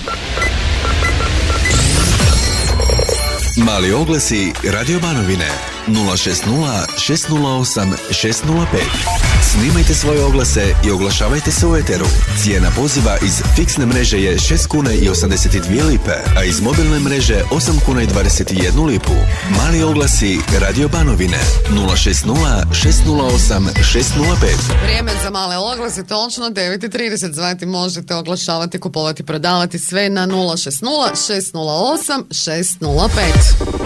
Mali oglasi Radio Banovine 060 608 605. Snimajte svoje oglase i oglašavajte se u eteru. Cijena poziva iz fiksne mreže je 6 kuna i 82 lipe, a iz mobilne mreže 8 kuna i 21 lipu. Mali oglasi Radio Banovine 060 608 605. Vrijeme za male oglase, točno 9:30. Zvati možete oglašavati, kupovati, prodavati sve na 060 608 605.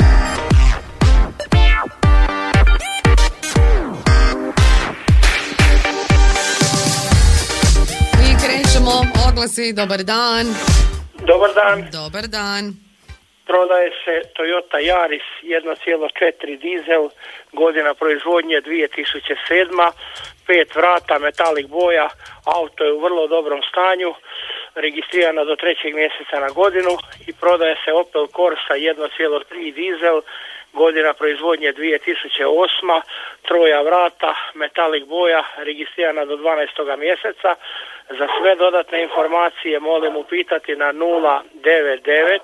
Oglasi, dobar dan. Dobar dan. Dobar dan. Prodaje se Toyota Yaris 1.4 dizel, godina proizvodnje 2007, 5 vrata, metalik boja, auto je u vrlo dobrom stanju, registrirana do 3. mjeseca na godinu i prodaje se Opel Corsa 1.3 dizel, godina proizvodnje 2008, 3 vrata, metalik boja, registrirana do 12. mjeseca. Za sve dodatne informacije molim upitati na 099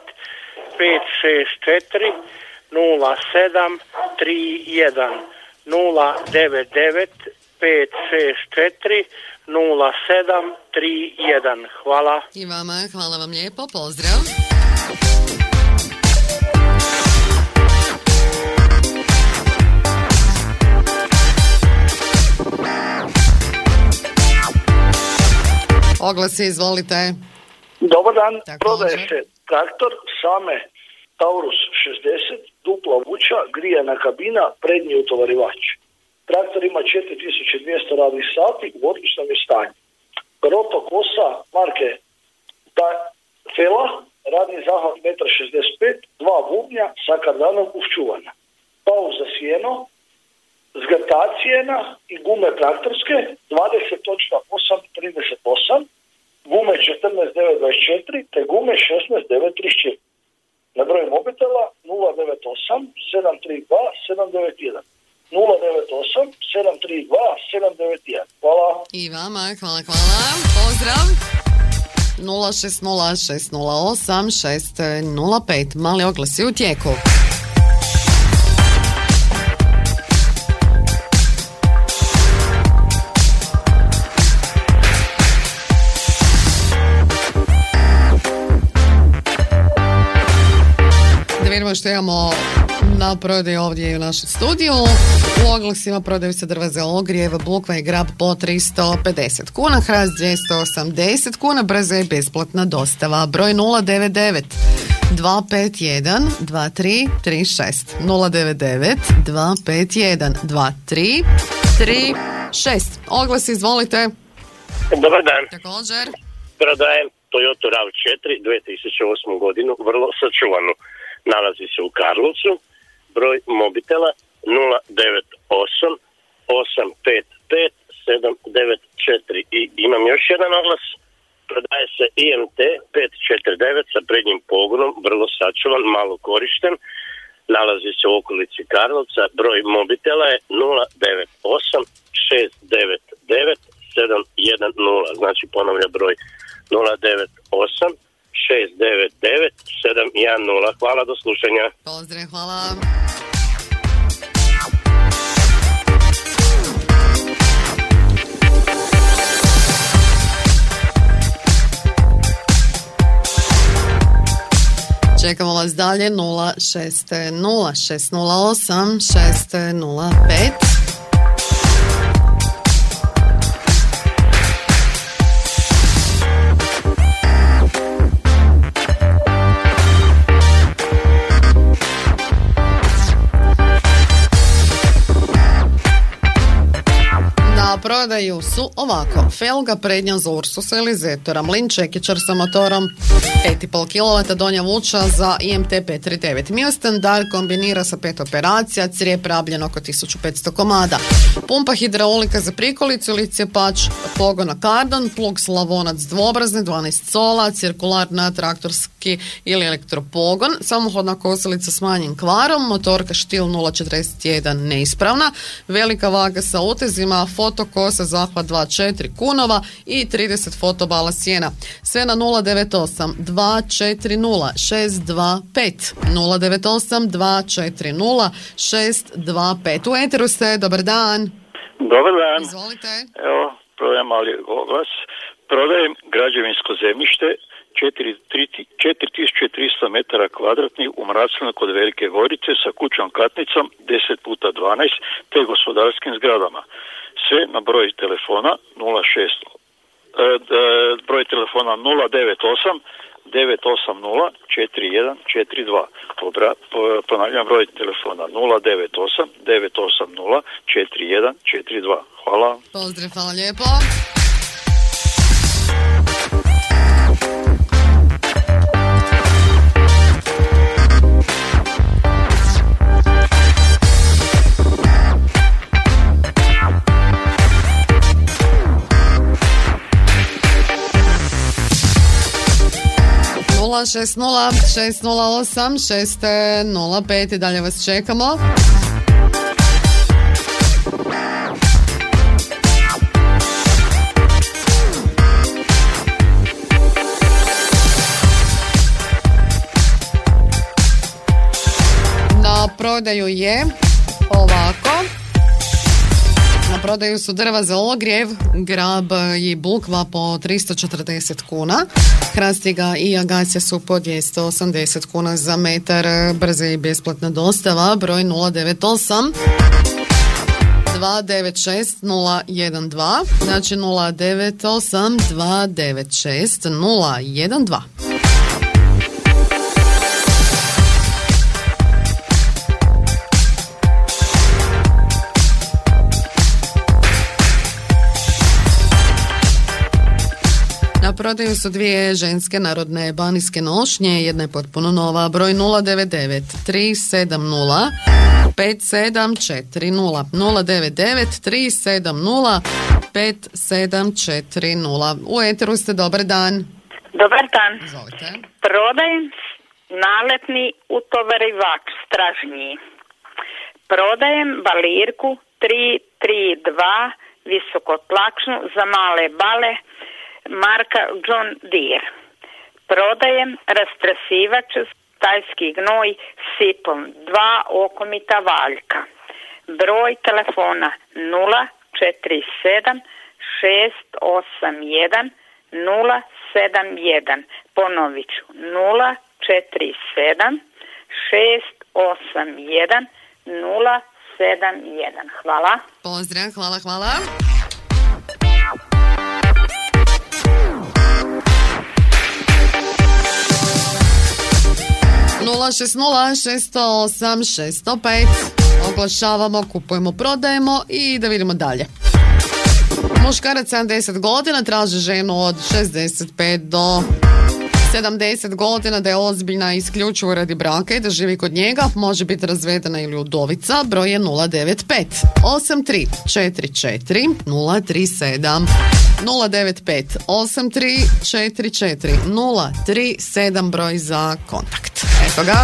564 0731 099 564 0731. Hvala. I vama, hvala vam lijepo, pozdrav. Oglasi, izvolite. Dobar dan, također. Prodaje se traktor Same Taurus 60, dupla vuča, grijana kabina, prednji utovarivač. Traktor ima 4200 radnih sati, u odličnom je stanju. Roto kosa marke Fela, radni zahvat 1,65 m, 2 bubnja sa kardanom uščuvana. Pauz za sjeno, zgrtacijena i gume traktorske 20.838, gume 14.924 te gume 16.934. Na broj mobitela 098 732 791. 098 732 791. Hvala. I vama, hvala. Pozdrav. 060 608 605. Mali oglasi u tijeku. Što imamo na prodaju ovdje u našem studiju. U oglasima prodaju se drva za ogrjev, bukva i grab po 350 kuna, hrast 280 kuna, brza i besplatna dostava. Broj 099 251 2336 099 251 2336. Oglas, izvolite. Dobar dan. Također. Prodajem Toyota RAV4 2008. godinu, vrlo sačuvanu. Nalazi se u Karlovcu, broj mobitela 098 855 794. I imam još jedan oglas, prodaje se IMT 549 sa prednjim pogonom, vrlo sačuvan, malo korišten, nalazi se u okolici Karlovca, broj mobitela je 098 699 710, znači ponavlja broj 098 699 710. Hvala, do slušanja. Pozdrav, hvala. Čekamo vas dalje 060 608 605. Prodaju su ovako: felga prednja za Ursusa ili Zetora, mlin čekičar sa motorom 5,5 kW, donja vuča za IMT 539 Mio standard, kombinira sa 5 operacija, crijep rabljen oko 1500 komada, pumpa hidraulika za prikolicu ili cjepač pogona kardan, plug slavonac dvobrazne 12 sola, cirkularna traktorski mehanički ili elektropogon, samohodna kosilica s manjim kvarom, motorka štil 041 neispravna, velika vaga sa utezima, fotokosa zahvat 24 kunova i 30 fotobala sjena. Sve na 098 240 625 098 240 625. U eteru ste, dobar dan. Dobar dan. Izvolite. Evo, prodajem mali oglas. Prodajem građevinsko zemljište 4300 metara kvadratnih u Mraclinu kod Velike Gorice sa kućom katnicom 10x12 te gospodarskim zgradama. Sve na broj telefona 098 980 4142. Ponavljam broj telefona 098 980 4142. Hvala. Pozdrav, hvala lijepo. Nula 60 608 605 i dalje vas čekamo. Na prodaju je ovako. Na prodaju su drva za ogrjev, grab i bukva po 340 kuna. Hrastiga i agacija su po 280 kuna za metar. Brza i besplatna dostava, broj 098 296 012, znači 098 296 012. Na prodaju su dvije ženske narodne banijske nošnje, jedna je potpuno nova, broj 099 370 5740 099 370 5740. U eteru ste, dobar dan. Dobar dan. Izvolite. Prodajem naletni utovarivač stražnji. Prodajem balirku 332 visokotlačnu za male bale marka John Deere. Prodajem rastrasivač tajski gnoj sipom 2 okomita valjka. Broj telefona 047 681 071. Ponovit ću 047 681 071. Hvala. Pozdrav, hvala. 060-608-605. Oglašavamo, kupujemo, prodajemo i da vidimo dalje. Muškarac 70 godina traži ženu od 65 do 70 godina da je ozbiljna isključivo radi braka i da živi kod njega, može biti razvedena ili udovica. Broj je 095 8344 037 095 8344 037, broj za kontakt. Eto ga.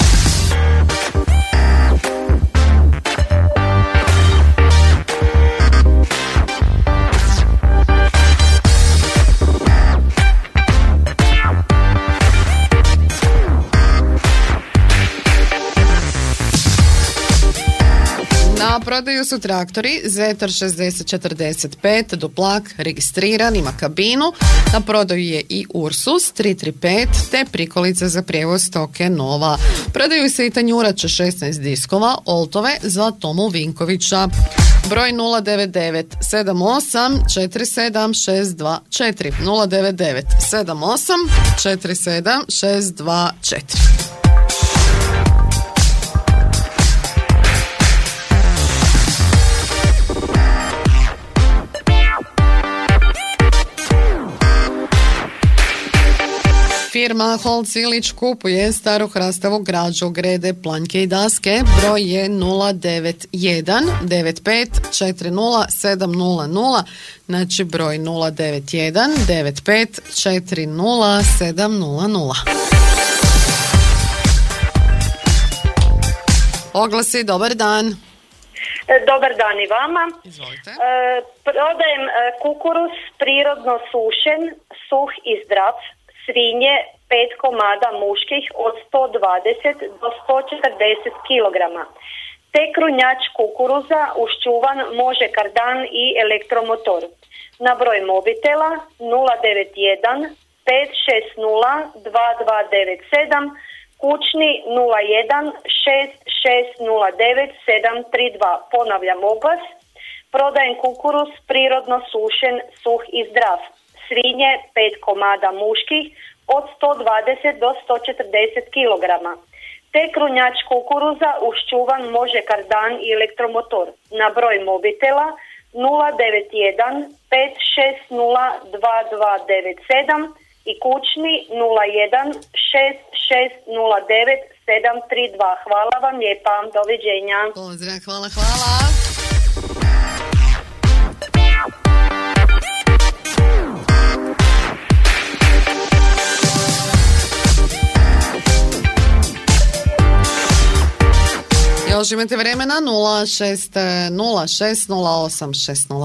Na prodaju su traktori Zetor 6045, duplak, registriran, ima kabinu. Na prodaju je i Ursus 335 te prikolica za prijevoz stoke nova. Prodaju se i tanjurače 16 diskova, oltove za Tomu Vinkovića. Broj 099 78 47 624 099 78 47 624. Firma Holc Ilić kupuje staru hrastavu građu, grede, planjke i daske. Broj je 091 95 40 700, znači broj 091 95 40 700. Oglasi, dobar dan. Dobar dan i vama. Izvolite. Prodajem kukuruz prirodno sušen, suh i zdrav, svinje 5 komada muških od 120 do 140 kg. Te krunjač kukuruza uščuvan može kardan i elektromotor. Na broj mobitela 091 560 2297, kućni 01 6609 732. Ponavljam oglas. Prodajem kukuruz prirodno sušen, suh i zdrav. Svinje 5 komada muških od 120 do 140 kg. Te krunjač kukuruza uščuvan može kardan i elektromotor. Na broj mobitela 091 560 2297 i kućni 01 6609 732. Hvala vam lijepa. Doviđenja. Pozdrav, hvala. Još imate vremena 06 06 08 605.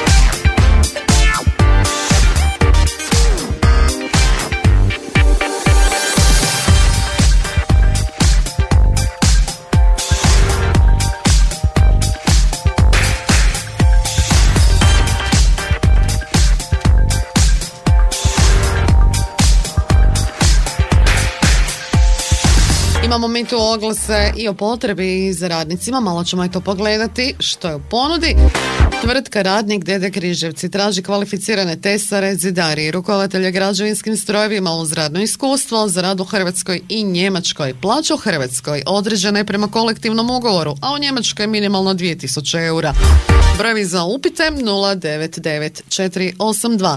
Imamo mi tu oglase i o potrebi za radnicima, malo ćemo i to pogledati što je u ponudi. Tvrtka Radnik D.D. Križevci traži kvalificirane tesare, zidari i rukovoditelje građevinskim strojevima uz radno iskustvo za rad u Hrvatskoj i Njemačkoj. Plaća u Hrvatskoj određena je prema kolektivnom ugovoru, a u Njemačkoj minimalno 2000 eura. Brojevi za upite 099 482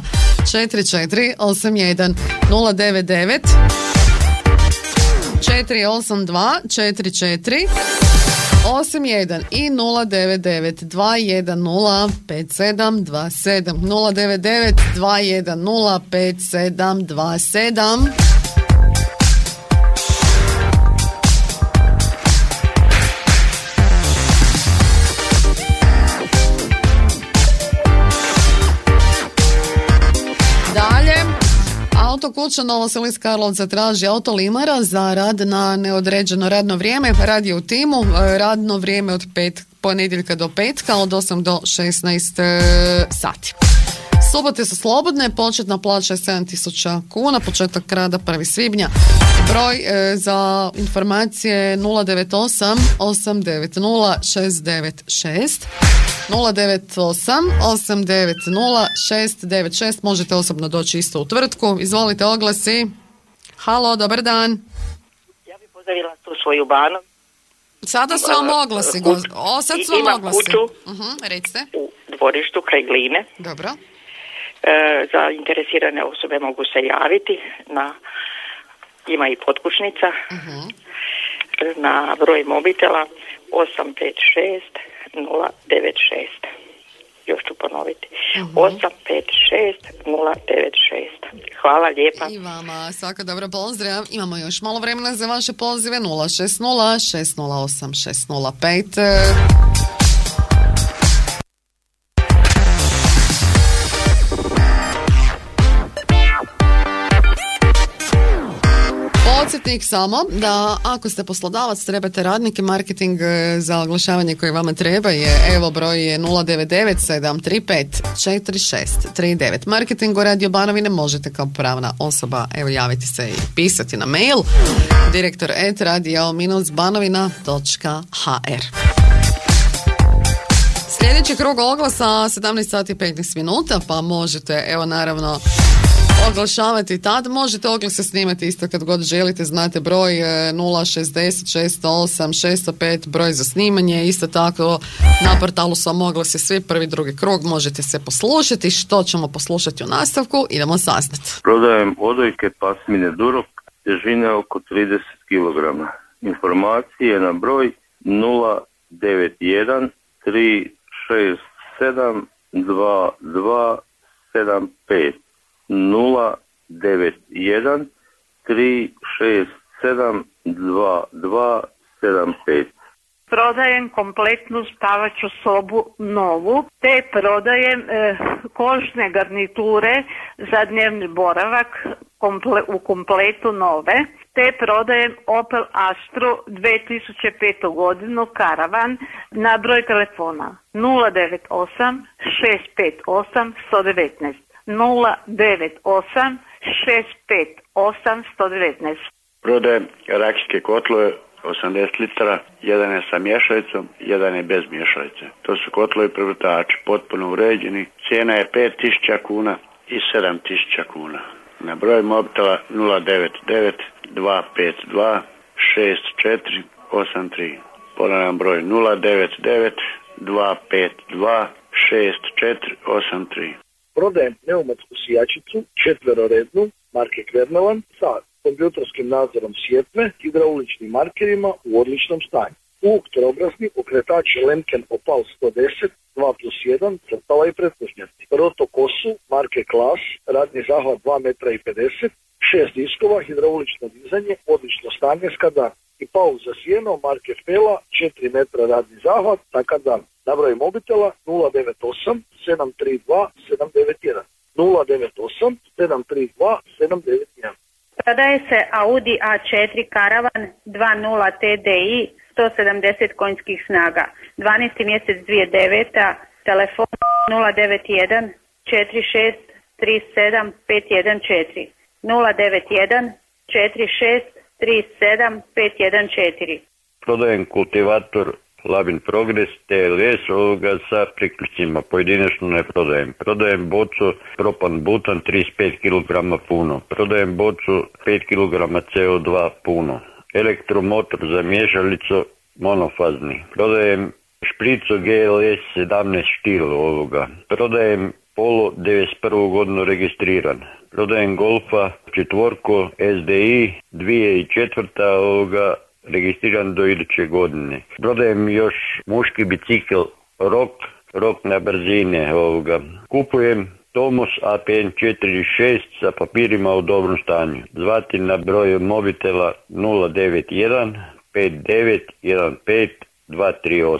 4481 099 482 44 81 i 099 210 5727 099 210 5727. Kuća Novosel iz Karlovca traži autolimara za rad na neodređeno radno vrijeme. Radi u timu, radno vrijeme od ponedjeljka do petka od 8 do 16 sati. Subote su slobodne, početna plaća je 7.000 kuna, početak rada 1. svibnja. Broj za informacije 098 890 696 098 890 696. Možete osobno doći isto u tvrtku. Izvolite, oglasi. Halo, dobar dan. Ja bih pozdravila tu svoju banu. Sada su vam oglasi. Sad su vam oglasi. Imam kuću recite. u dvorištu kraj Gline. Dobro. Zainteresirane osobe mogu se javiti ima i potkućnica na broj mobitela 856 096. Još ću ponoviti 856 096. Hvala lijepa. I vama svaka dobra, pozdrav. Imamo još malo vremena za vaše pozive 060 608 605. Podsjetnik samo da ako ste poslodavac trebate radnike, marketing za oglašavanje koji vama treba je, evo broj je 099 735 4639. Marketing u Radio Banovine možete kao pravna osoba evo javiti se i pisati na mail direktor@radio-banovina.hr. Sljedeći krug oglasa 17 sati 15 minuta, pa možete evo naravno oglašavati tad. Možete oglase snimati isto kad god želite, znate broj 060 608 605, broj za snimanje. Isto tako na portalu su vam oglasi svi, prvi, drugi krug, možete se poslušati. Što ćemo poslušati u nastavku, idemo saznati. Prodajem odojke pasmine Durok, težine oko 30 kg. Informacije na broj 091 367 2275 091 367 2275. prodajem kompletnu spavaću sobu novu, te prodajem kožne garniture za dnevni boravak u kompletu nove, te prodajem Opel Astru 2005. godinu Karavan na broj telefona 098 658 119 098 658 119. Prodajem rakijske kotlove 80 litara, jedan je sa mješalicom, jedan je bez mješalice. To su kotlovi prevrtači, potpuno uređeni. Cijena je 5.000 kuna i 7.000 kuna. Na broj mobitela 099 252 6483. Ponavljam broj 099 252 6483. Prodajem pneumatsku sijačicu, četverorednu, marke Kvernelan, sa kompjuterskim nadzorom sjetve, hidrauličnim markerima u odličnom stanju. Uvuk trobrazni, okretač Lemken Opal 110, 2+1, crtala i pretpušnjaci. Roto kosu, marke Klas, radni zahvat 2,50 m, 6 diskova, hidraulično dizanje, odlično stanje s kardanom. I pauz za sjeno, marke Fela, 4 metra radni zahvat, na kardan. Na broj mobitela 098 732 791. 098 732 791. Prodaje se Audi A4 Karavan 2.0 TDI 170 konjskih snaga. 12. mjesec 2009. Telefon 091 46 37 514. 091 46 37 514. Prodajem kultivator Labin Progress TLS sa priključcima, pojedinačno ne prodajem. Prodajem bocu propan butan 35 kg puno. Prodajem bocu 5 kg CO2 puno. Elektromotor za miješalicu monofazni. Prodajem špricu GLS 17 štil ovoga. Prodajem Polo 91. godinu registriran. Prodajem Golfa četvorku SDI 2004. ovoga registriran do iduće godine. Prodajem još muški bicikl Rock na brzine ovoga. Kupujem Tomos APN 46 sa papirima u dobrom stanju. Zvati na broj mobitela 091 59 15 238.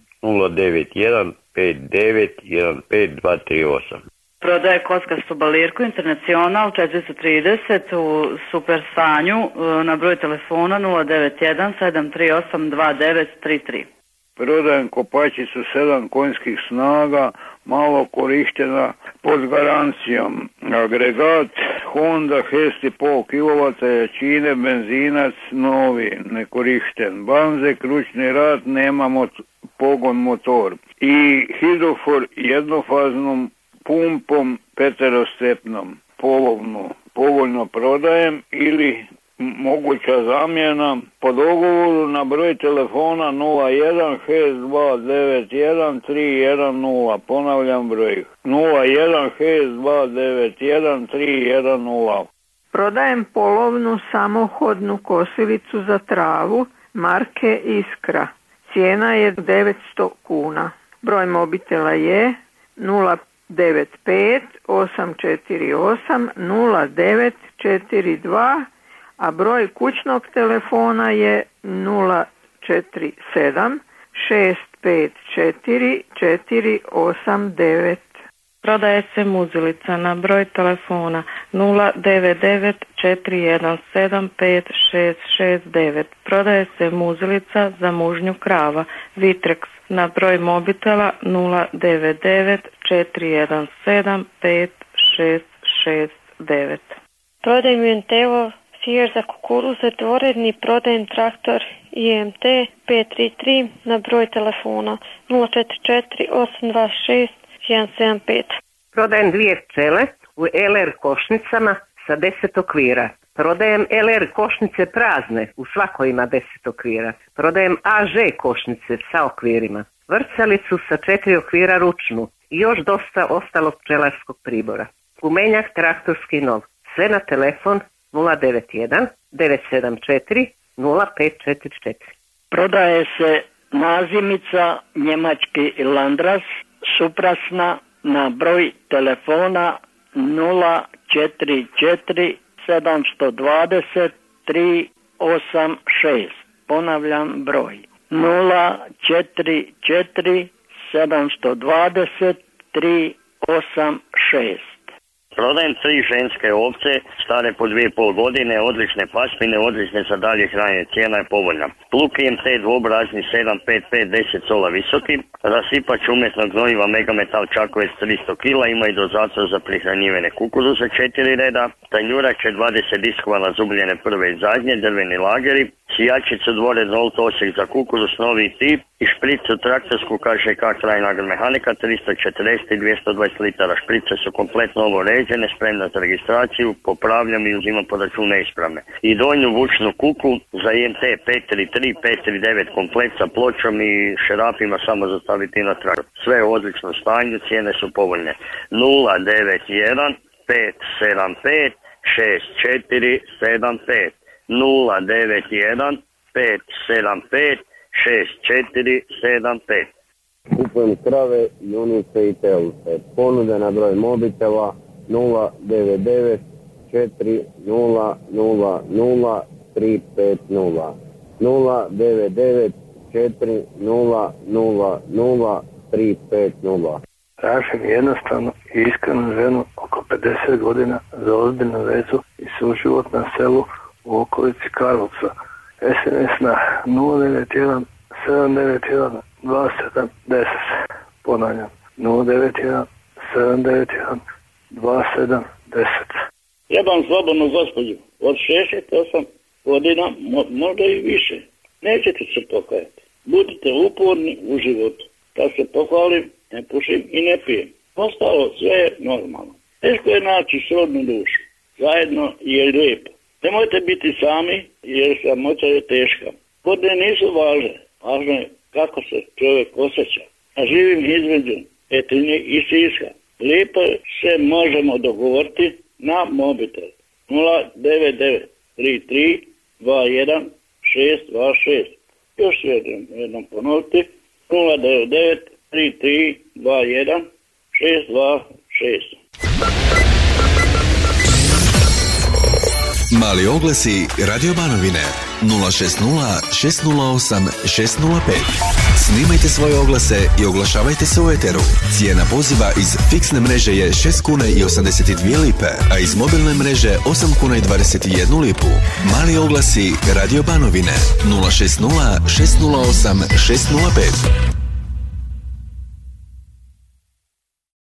091 59 15 238. Prodaje kockastu balirku Internacional 430 u super stanju na broj telefona 091 738 2933. Prodajem kopačicu 7 konjskih snaga, malo korištena pod garancijom. Agregat Honda Hesti 0,5 kW jačine, benzinac novi, nekorišten. Banze, kručni rad, nema pogon motor. I hidrofor jednofaznom pumpom peterostepnom, povoljno prodajem ili moguća zamjena po dogovoru na broj telefona 01 6291 310. Ponavljam broj 01 6291 310. Prodajem polovnu samohodnu kosilicu za travu marke Iskra. Cijena je 900 kuna. Broj mobitela je 095 848 0942, a broj kućnog telefona je 047 654 489. Prodaje se muzilica na broj telefona 099 417 5669. Prodaje se muzilica za mužnju krava Vitrex na broj mobitela 099 417 5669. Prodajem Junteo Sijer za kukuruze dvoredni, prodajem traktor IMT 533 na broj telefona 044 826 175. Prodajem 2 pčele u LR košnicama sa 10 okvira. Prodajem LR košnice prazne, u svakoj ima 10 okvira. Prodajem AŽ košnice sa okvirima. Vrcalicu sa 4 okvira ručnu i još dosta ostalog pčelarskog pribora. Gumenjak traktorski nov. Sve na telefon 091 974 0544. Prodaje se nazimica njemački Landras suprasna na broj telefona 044 720 386. Ponavljam broj 044 720 386. Prodajem 3 ženske ovce, stare po 2,5 godine, odlične pasmine, odlične za dalje hranje, cijena je povoljna. Pluk IMT dvobrazni 755 10 sola visoki, rasipač umjetnog gnojiva Megametal Čakovec 300 kg, ima i dozator za prihranjivanje kukuruza 4 reda, tanjurače 20 diskova nazubljene prve i zadnje, drveni lageri, sijačicu dvore Zolt Osijek za kukuruz novi tip i špricu traktorsku KŽK trajna agromehanika 340 i 220 litara. Šprice su kompletno ovoređene, spremne za registraciju, popravljam i uzimam po račune ispravne. I donju vučnu kuku za IMT 533, 539 komplet sa pločom i šerapima samo za staviti na traktor. Sve u odličnom stanju, cijene su povoljne. 091 575 6475 091 575 6475. Kupujem krave, junice i telce. Ponude na broj mobitela 099 400 350 099 400 350. Tražim jednostavno i iskrenu ženu oko 50 godina za ozbiljnu vezu i suživot na selu u okolici Karlovca. SMS na 091 791 2710. Ponavljam, 091 791 2710. Jebam slobodnu gospođu od 68 godina, možda i više. Nećete se pokajati. Budite uporni u životu. Kad se pohvalim, ne pušim i ne pijem. Ostalo sve je normalno. Teško je naći srodnu dušu. Zajedno je lijepo. Nemojte biti sami jer samoća je teška. Godine nisu važne. Važno je kako se čovjek osjeća. A živim između Petrinje i Siska. Lijepo se možemo dogovoriti na mobitel 099 33 21 626. Još jednom ponoviti 099 33 21 626. Mali oglasi Radio Banovine 060 608 605. Snimajte svoje oglase i oglašavajte se u eteru. Cijena poziva iz fiksne mreže je 6 kuna i 82 lipe, a iz mobilne mreže 8 kuna i 21 lipu. Mali oglasi Radio Banovine 060 608 605.